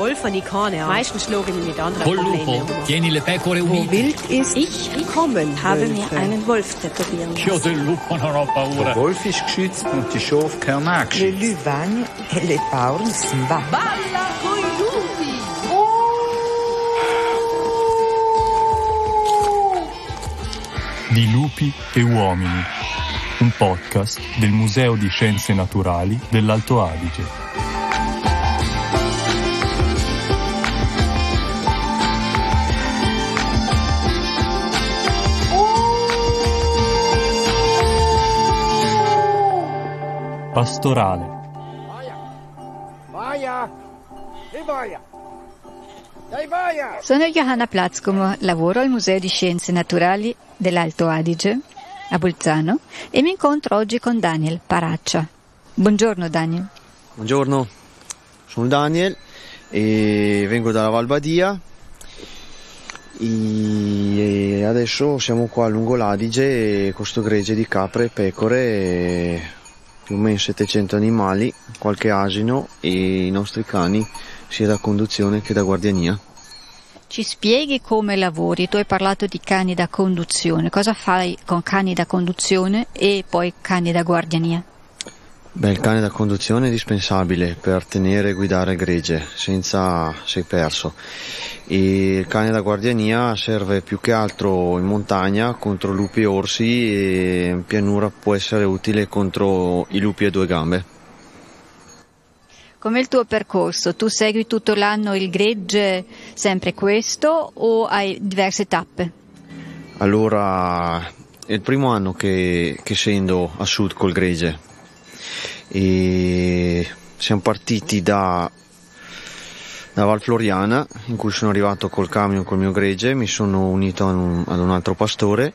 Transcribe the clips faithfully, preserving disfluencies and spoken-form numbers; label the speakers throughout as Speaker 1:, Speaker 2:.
Speaker 1: Wolf habe ich keine Ahnung. Meistens schlagen wir mit anderen
Speaker 2: Col
Speaker 1: Problemen
Speaker 2: lupo
Speaker 1: um.
Speaker 2: tieni le pecore
Speaker 3: Wo
Speaker 2: unite.
Speaker 3: wild ist,
Speaker 4: Ich
Speaker 3: kommen
Speaker 4: habe
Speaker 3: Wölfe.
Speaker 4: mir einen Wolf tätowieren
Speaker 2: Io
Speaker 4: lassen.
Speaker 2: del lupo non ho paura.
Speaker 5: Der Wolf ist geschützt und die Schafe gehören auch
Speaker 3: Le
Speaker 5: geschützt.
Speaker 3: Luvagne et les Pauren Sva.
Speaker 1: Balla coi lupi!
Speaker 6: Di lupi e uomini, un podcast del Museo di Scienze Naturali dell'Alto Adige. Pastorale.
Speaker 7: Sono Johanna Platzkum, lavoro al Museo di Scienze Naturali dell'Alto Adige, a Bolzano, e mi incontro oggi con Daniel Paraccia. Buongiorno Daniel.
Speaker 8: Buongiorno, sono Daniel e vengo dalla Val Badia e adesso siamo qua lungo l'Adige con questo gregge di capre e pecore, e più o meno settecento animali, qualche asino e i nostri cani sia da conduzione che da guardiania.
Speaker 7: Ci spieghi come lavori? Tu hai parlato di cani da conduzione. Cosa fai con cani da conduzione e poi cani da guardiania?
Speaker 8: Beh, il cane da conduzione è indispensabile per tenere e guidare il gregge, senza sei perso. E il cane da guardiania serve più che altro in montagna contro lupi e orsi, e in pianura può essere utile contro i lupi a due gambe.
Speaker 7: Come il tuo percorso? Tu segui tutto l'anno il gregge sempre questo o hai diverse tappe?
Speaker 8: Allora, è il primo anno che, che scendo a sud col gregge e siamo partiti da, da Val Floriana, in cui sono arrivato col camion col mio gregge, mi sono unito ad un, ad un altro pastore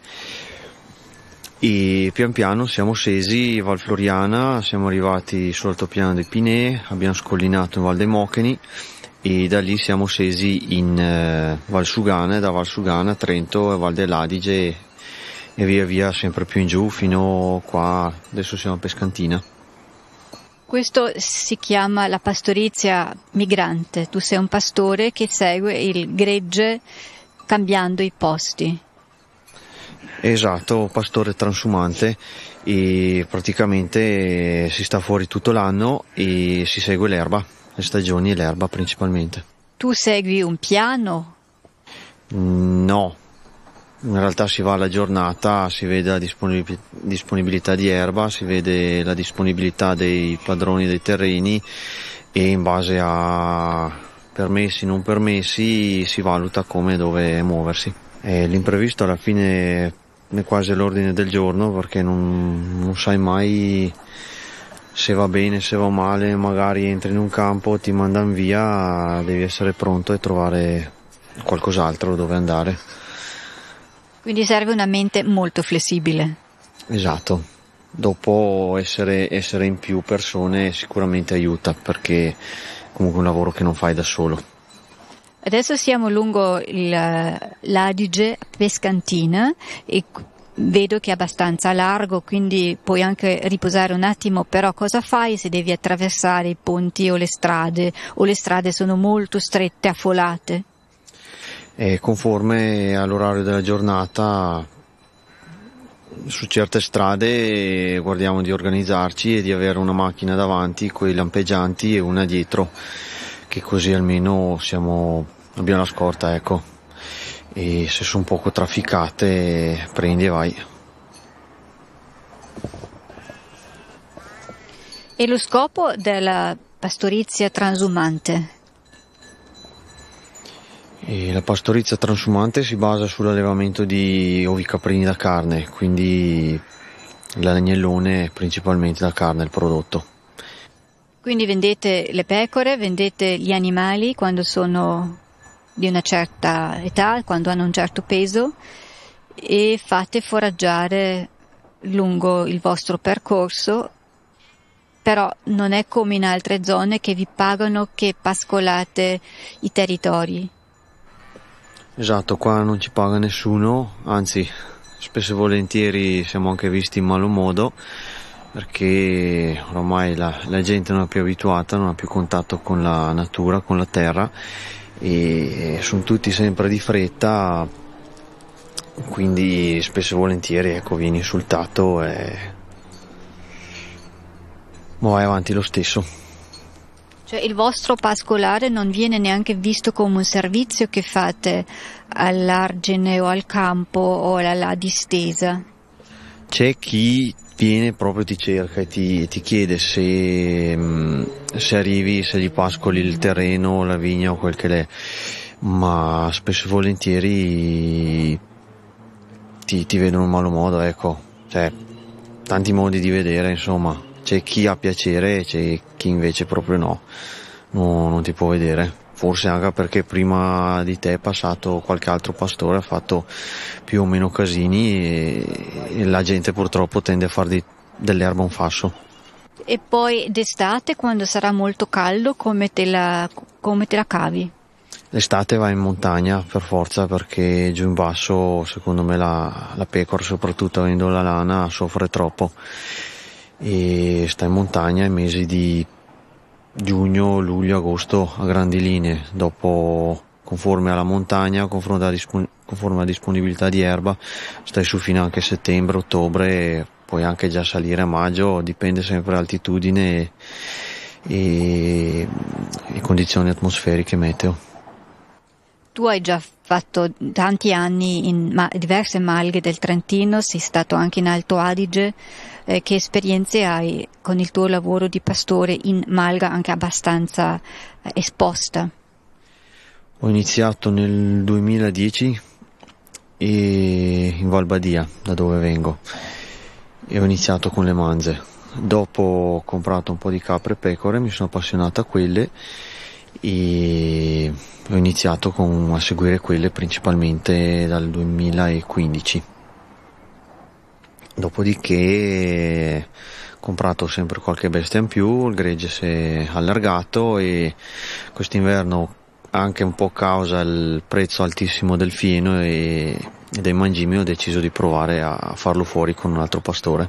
Speaker 8: e pian piano siamo scesi Val Floriana, siamo arrivati sull'altopiano dei Pinè, abbiamo scollinato in Val dei Mocheni e da lì siamo scesi in eh, Val Sugana, e da Val Sugana a Trento e Val dell'Adige e via via sempre più in giù fino qua, adesso siamo a Pescantina.
Speaker 7: Questo si chiama la pastorizia migrante. Tu sei un pastore che segue il gregge cambiando i posti.
Speaker 8: Esatto, pastore transumante, e praticamente si sta fuori tutto l'anno e si segue l'erba, le stagioni e l'erba principalmente.
Speaker 7: Tu segui un piano?
Speaker 8: No, in realtà si va alla giornata, si vede la disponib- disponibilità di erba, si vede la disponibilità dei padroni dei terreni e in base a permessi, non permessi, si valuta come e dove muoversi. E l'imprevisto alla fine è quasi all'ordine del giorno, perché non, non sai mai se va bene, se va male, magari entri in un campo, ti mandano via, devi essere pronto e trovare qualcos'altro dove andare.
Speaker 7: Quindi serve una mente molto flessibile.
Speaker 8: Esatto, dopo essere, essere in più persone sicuramente aiuta, perché comunque è un lavoro che non fai da solo.
Speaker 7: Adesso siamo lungo il, l'Adige Pescantina e vedo che è abbastanza largo, quindi puoi anche riposare un attimo, però cosa fai se devi attraversare i ponti o le strade, o le strade sono molto strette, affollate?
Speaker 8: E conforme all'orario della giornata, su certe strade guardiamo di organizzarci e di avere una macchina davanti, quei lampeggianti, e una dietro, che così almeno siamo, abbiamo la scorta, ecco, e se sono poco trafficate prendi e vai.
Speaker 7: E lo scopo della pastorizia transumante?
Speaker 8: E la pastorizia transumante si basa sull'allevamento di ovi caprini da carne, quindi l'agnellone principalmente da carne, il prodotto.
Speaker 7: Quindi vendete le pecore, vendete gli animali quando sono di una certa età, quando hanno un certo peso, e fate foraggiare lungo il vostro percorso, però non è come in altre zone che vi pagano che pascolate i territori.
Speaker 8: Esatto, qua non ci paga nessuno, anzi spesso e volentieri siamo anche visti in malo modo, perché ormai la, la gente non è più abituata, non ha più contatto con la natura, con la terra, e sono tutti sempre di fretta, quindi spesso e volentieri ecco, vieni insultato e ma vai avanti lo stesso.
Speaker 7: Cioè il vostro pascolare non viene neanche visto come un servizio che fate all'argine o al campo o alla distesa?
Speaker 8: C'è chi viene proprio, ti cerca e ti, ti chiede se, se arrivi, se gli pascoli il terreno, la vigna o quel che l'è, ma spesso e volentieri ti, ti vedono in malo modo, ecco, cioè tanti modi di vedere, insomma, c'è chi ha piacere e c'è chi invece proprio no, no, non ti può vedere. Forse anche perché prima di te è passato qualche altro pastore, ha fatto più o meno casini e, e la gente purtroppo tende a fare di, dell'erba un fasso.
Speaker 7: E poi d'estate, quando sarà molto caldo, come te la, come te la cavi?
Speaker 8: L'estate vai in montagna per forza, perché giù in basso secondo me la, la pecora, soprattutto avendo la lana, soffre troppo, e sta in montagna i mesi di giugno, luglio, agosto a grandi linee. Dopo, conforme alla montagna, conforme alla, dispon- conforme alla disponibilità di erba, stai su fino anche settembre, ottobre, e puoi anche già salire a maggio, dipende sempre dall'altitudine e, e, e condizioni atmosferiche, meteo.
Speaker 7: Tu hai già fatto tanti anni in ma- diverse malghe del Trentino, sei stato anche in Alto Adige. Eh, che esperienze hai con il tuo lavoro di pastore in malga anche abbastanza eh, esposta?
Speaker 8: Ho iniziato nel duemiladieci e in Val Badia, da dove vengo, e ho iniziato con le manze. Dopo ho comprato un po' di capre e pecore, mi sono appassionato a quelle e ho iniziato con, a seguire quelle principalmente dal duemilaquindici. Dopodiché ho comprato sempre qualche bestia in più, il gregge si è allargato e quest'inverno, anche un po' causa il prezzo altissimo del fieno e, e dei mangimi, ho deciso di provare a farlo fuori con un altro pastore.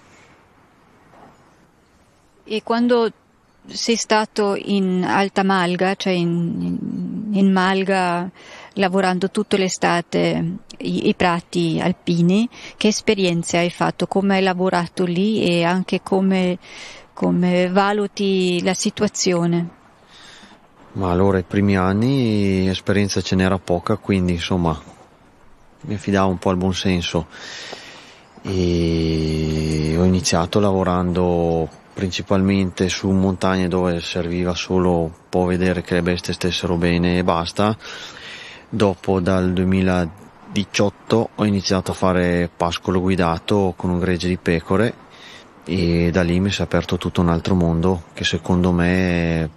Speaker 8: E
Speaker 7: quando sei stato in Alta Malga, cioè in, in, in Malga, lavorando tutta l'estate i, i prati alpini, che esperienze hai fatto? Come hai lavorato lì e anche come, come valuti la situazione?
Speaker 8: Ma allora, i primi anni esperienza ce n'era poca, quindi insomma mi affidavo un po' al buon senso e ho iniziato lavorando principalmente su montagne dove serviva solo un po' vedere che le bestie stessero bene e basta. Dopo, dal duemiladiciotto, ho iniziato a fare pascolo guidato con un gregge di pecore e da lì mi si è aperto tutto un altro mondo che secondo me è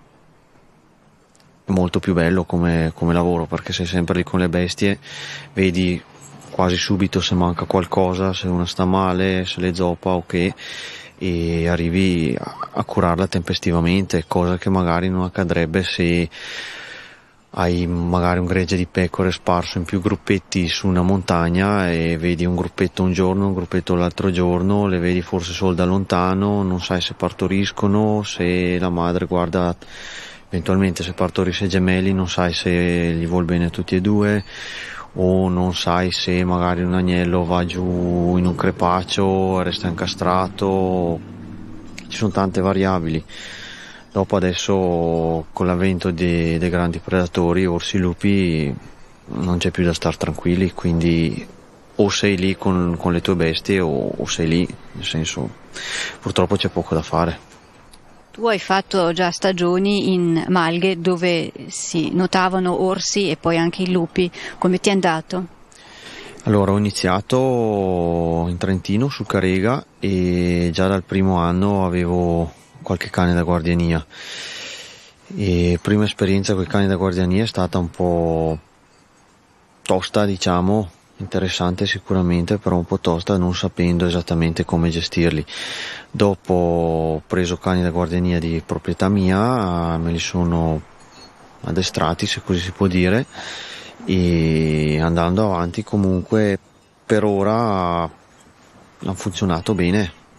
Speaker 8: molto più bello come, come lavoro, perché sei sempre lì con le bestie, vedi quasi subito se manca qualcosa, se una sta male, se le zoppa o che, e arrivi a, a curarla tempestivamente, cosa che magari non accadrebbe se hai magari un gregge di pecore sparso in più gruppetti su una montagna e vedi un gruppetto un giorno, un gruppetto l'altro giorno, le vedi forse solo da lontano, non sai se partoriscono, se la madre guarda, eventualmente se partorisce gemelli non sai se gli vuol bene tutti e due, o non sai se magari un agnello va giù in un crepaccio, resta incastrato, ci sono tante variabili. Dopo adesso con l'avvento dei, dei grandi predatori, orsi, lupi, non c'è più da star tranquilli, quindi o sei lì con, con le tue bestie o, o sei lì, nel senso purtroppo c'è poco da fare.
Speaker 7: Tu hai fatto già stagioni in malghe dove si notavano orsi e poi anche i lupi, come ti è andato?
Speaker 8: Allora, ho iniziato in Trentino, su Carega, e già dal primo anno avevo qualche cane da guardiania. E prima esperienza con i cani da guardiania è stata un po' tosta, diciamo, interessante sicuramente, però un po' tosta, non sapendo esattamente come gestirli. Dopo ho preso cani da guardiania di proprietà mia, me li sono addestrati, se così si può dire, e andando avanti comunque per ora hanno funzionato bene.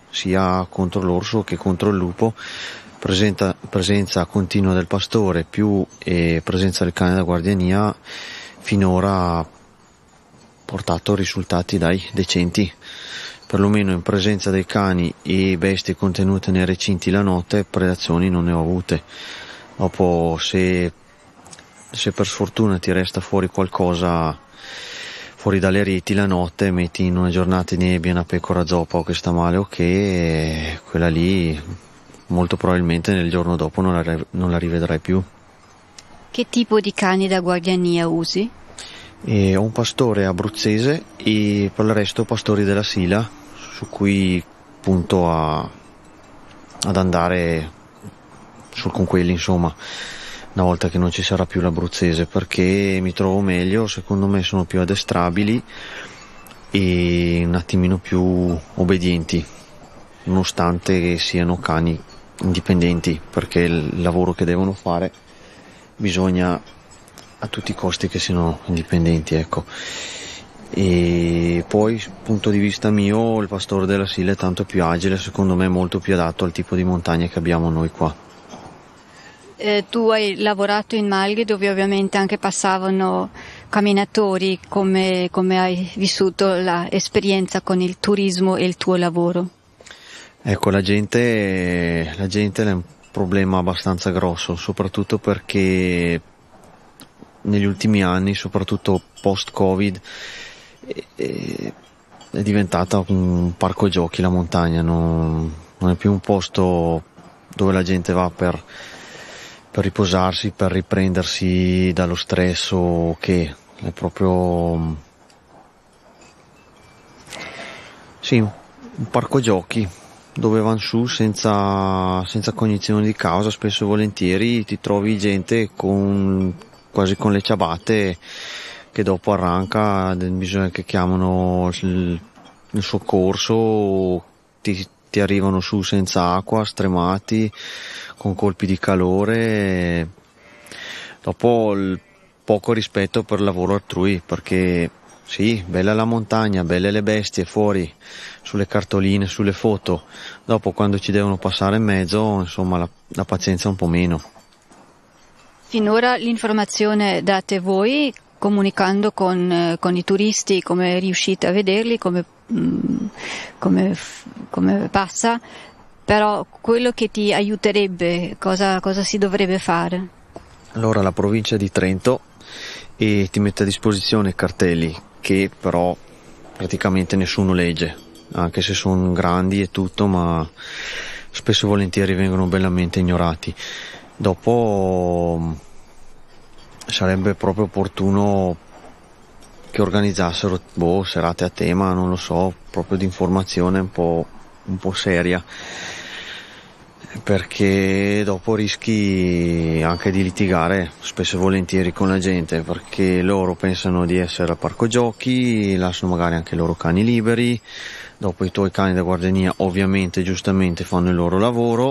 Speaker 8: sia contro l'orso che contro il lupo. Presenta, presenza continua del pastore più e presenza del cane da guardiania finora ha portato risultati dai decenti, perlomeno in presenza dei cani e bestie contenute nei recinti la notte predazioni non ne ho avute. Dopo se, se per sfortuna ti resta fuori qualcosa fuori dalle reti la notte, metti in una giornata di nebbia una pecora zoppa o che sta male o che quella lì molto probabilmente nel giorno dopo non la, non la rivedrai più.
Speaker 7: Che tipo di cani da guardiania usi?
Speaker 8: E ho un pastore abruzzese e per il resto pastori della Sila, su cui punto a, ad andare sul con quelli, insomma, una volta che non ci sarà più l'abruzzese, perché mi trovo meglio, secondo me sono più addestrabili e un attimino più obbedienti, nonostante siano cani indipendenti, perché il lavoro che devono fare bisogna a tutti i costi che siano indipendenti, ecco. E poi punto di vista mio il pastore della Sila è tanto più agile, secondo me molto più adatto al tipo di montagna che abbiamo noi qua.
Speaker 7: Eh, tu hai lavorato in Malghe, dove ovviamente anche passavano camminatori. Come, come hai vissuto l'esperienza con il turismo e il tuo lavoro?
Speaker 8: Ecco, la gente, la gente è un problema abbastanza grosso, soprattutto perché negli ultimi anni, soprattutto post-Covid, è, è diventata un parco giochi la montagna, non, non è più un posto dove la gente va per, per riposarsi, per riprendersi dallo stress o che, è proprio sì, un parco giochi dove vanno su senza, senza cognizione di causa. Spesso e volentieri ti trovi gente con, quasi con le ciabatte che dopo arranca, bisogna che chiamano il, il soccorso, ti, ti arrivano su senza acqua, stremati, con colpi di calore. Dopo il poco rispetto per il lavoro altrui, perché sì, bella la montagna, belle le bestie fuori, sulle cartoline, sulle foto. Dopo quando ci devono passare in mezzo, insomma, la, la pazienza è un po' meno.
Speaker 7: Finora l'informazione date voi, comunicando con, con i turisti, come riuscite a vederli, come, come, come passa, però quello che ti aiuterebbe, cosa, cosa si dovrebbe fare?
Speaker 8: Allora la provincia di Trento e ti mette a disposizione cartelli che però praticamente nessuno legge, anche se sono grandi e tutto, ma spesso e volentieri vengono bellamente ignorati. Dopo sarebbe proprio opportuno che organizzassero boh, serate a tema, non lo so, proprio di informazione un po', un po' seria, perché dopo rischi anche di litigare spesso e volentieri con la gente, perché loro pensano di essere al parco giochi, lasciano magari anche i loro cani liberi, dopo i tuoi cani da guardiania ovviamente giustamente fanno il loro lavoro,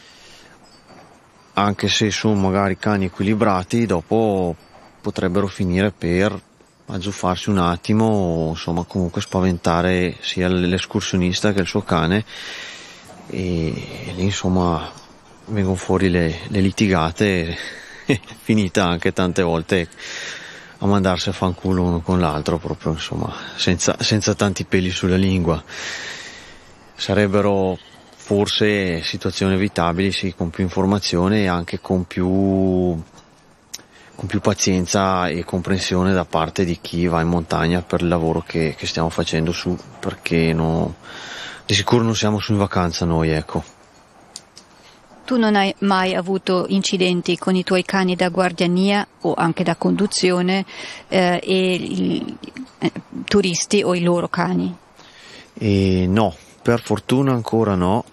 Speaker 8: anche se sono magari cani equilibrati, dopo potrebbero finire per azzuffarsi un attimo o insomma comunque spaventare sia l'escursionista che il suo cane, e lì insomma vengono fuori le, le litigate e finita anche tante volte a mandarsi a fanculo uno con l'altro, proprio insomma senza, senza tanti peli sulla lingua. Sarebbero forse situazioni evitabili, sì, con più informazione e anche con più con più pazienza e comprensione da parte di chi va in montagna per il lavoro che, che stiamo facendo su, perché no, di sicuro non siamo su in vacanza noi, ecco.
Speaker 7: Tu non hai mai avuto incidenti con i tuoi cani da guardiania o anche da conduzione eh, e i eh, turisti o i loro cani?
Speaker 8: E no, per fortuna ancora no.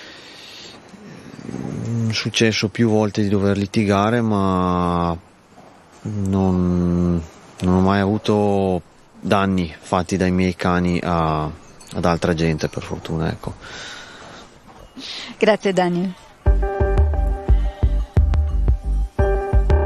Speaker 8: È successo più volte di dover litigare, ma non, non ho mai avuto danni fatti dai miei cani a, ad altra gente, per fortuna, ecco.
Speaker 7: Grazie Daniel.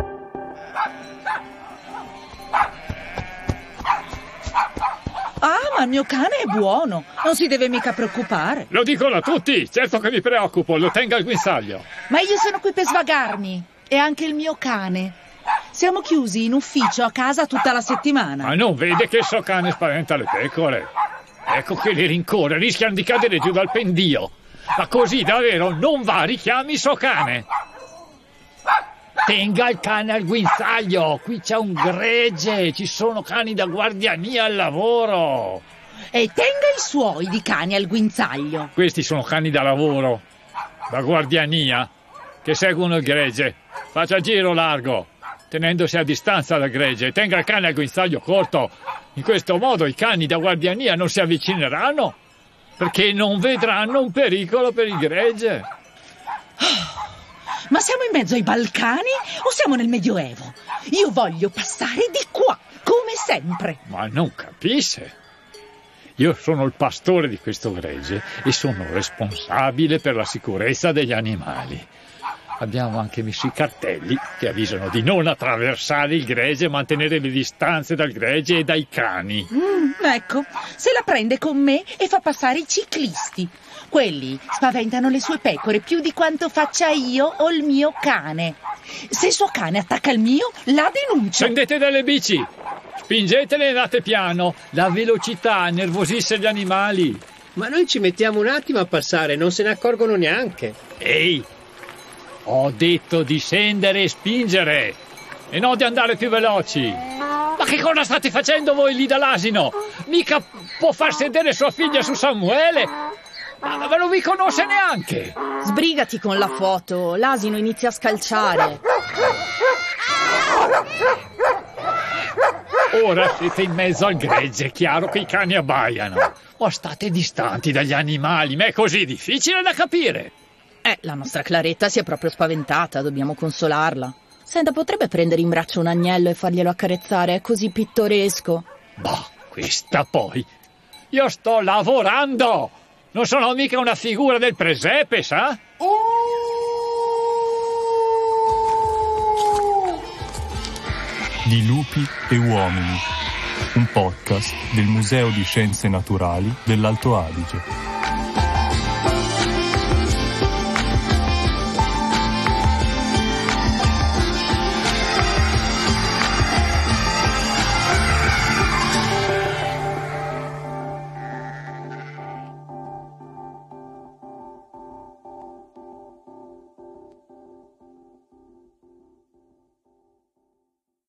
Speaker 3: Ah,
Speaker 2: ma il mio cane è buono, non si deve mica preoccupare.
Speaker 4: Lo dicono a tutti, certo che mi preoccupo, lo tenga al guinzaglio.
Speaker 2: Ma io sono qui per svagarmi, e anche il mio cane. Siamo chiusi in ufficio a casa tutta la settimana.
Speaker 4: Ma non vede che il suo cane spaventa le pecore? Ecco che le rincorre, rischiano di cadere giù dal pendio. Ma così davvero non va, richiami il suo cane. Tenga il cane al guinzaglio, qui c'è un gregge, ci sono cani da guardiania al lavoro.
Speaker 2: E tenga i suoi di cani al guinzaglio.
Speaker 4: Questi sono cani da lavoro, da guardiania, che seguono il gregge. Faccia il giro largo, tenendosi a distanza dal gregge. Tenga il cane al guinzaglio corto. In questo modo i cani da guardiania non si avvicineranno, perché non vedranno un pericolo per il gregge.
Speaker 2: Ma siamo in mezzo ai Balcani o siamo nel Medioevo? Io voglio passare di qua, come sempre.
Speaker 4: Ma non capisce? Io sono il pastore di questo gregge e sono responsabile per la sicurezza degli animali. Abbiamo anche messo i cartelli che avvisano di non attraversare il gregge e mantenere le distanze dal gregge e dai cani.
Speaker 2: Mm, ecco, se la prende con me e fa passare i ciclisti. Quelli spaventano le sue pecore più di quanto faccia io o il mio cane. Se il suo cane attacca il mio, la denuncio.
Speaker 4: Scendete dalle bici, spingetele e andate piano. La velocità nervosisce gli animali.
Speaker 9: Ma noi ci mettiamo un attimo a passare, non se ne accorgono neanche.
Speaker 4: Ehi, ho detto di scendere e spingere, e non di andare più veloci. Ma che cosa state facendo voi lì dall'asino? Mica può far sedere sua figlia su Samuele. Ma, ma non vi conosce neanche.
Speaker 10: Sbrigati con la foto, l'asino inizia a scalciare.
Speaker 4: Ora siete in mezzo al gregge, è chiaro che i cani abbaiano. Ma state distanti dagli animali, ma è così difficile da capire.
Speaker 10: Eh, la nostra Claretta si è proprio spaventata, dobbiamo consolarla. Senta, potrebbe prendere in braccio un agnello e farglielo accarezzare, è così pittoresco.
Speaker 4: Boh, questa poi. Io sto lavorando! Non sono mica una figura del presepe, sa?
Speaker 6: Di lupi e uomini, un podcast del Museo di Scienze Naturali dell'Alto Adige.